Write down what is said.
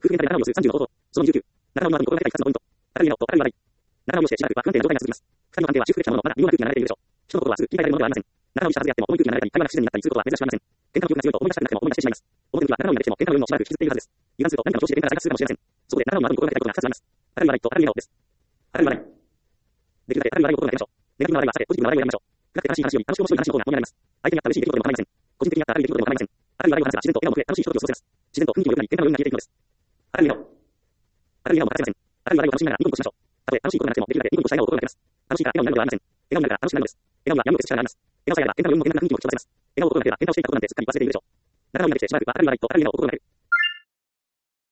夫婦現在の中身を数30の方法。その29。中身の後に心がけたい2つのポイント。明るい笑顔と明るい笑い。中身をしてしばらくは不安定な状態が続きます。二人の関係は修復できたものの、まだ微妙な空気が流れているでしょう。人のことはすぐ切り替えられるものではありません。中身をしたはずであっても、重い空気が流れたり、会話が不自然になったりすることは珍しくありません。喧嘩の記憶が強いと思い出したくなくても思い出してしまいます。表向きは仲直りができても、喧嘩の余韻もしばらく引きずっているはずです。油断すると何かの調子で喧嘩が再発するかもしれません。そこで仲直りの後に心がけたいことが2つあります。明るい笑いと明るい笑顔です。明るい笑い。できるだけ明るい笑いを心がけましょう。ネガティブな笑いは避け、ポジティブな笑いをやりましょう。暗くて悲しい話より楽しく面白い話の方が好みになります。相手にあった嬉しい出来事でも構いません。個人的にあった明るい出来事でも構いません。明るい笑いを話せば自然と笑顔も増え、楽しいひとときを過ごせます。自然と雰囲気も良くなり、喧嘩の余韻が消えていくのです。明るい笑顔。明るい笑顔も欠かせません。明るい笑いを楽しみながらニコニコしましょう。たとえ楽しいことがなくても、できるだけニコニコした笑顔を心がけます。楽しいから笑顔になるのではありません。笑顔になるから楽しくなるのです。笑顔にはやむを得ず力があります。笑顔さえあれば、喧嘩の余韻も険悪な雰囲気も引き出せます。笑顔を心がければ、喧嘩をしていたことなんてすっかり忘れているでしょう。仲直りができてしばらくは明るい笑いと明るい笑顔を心がける。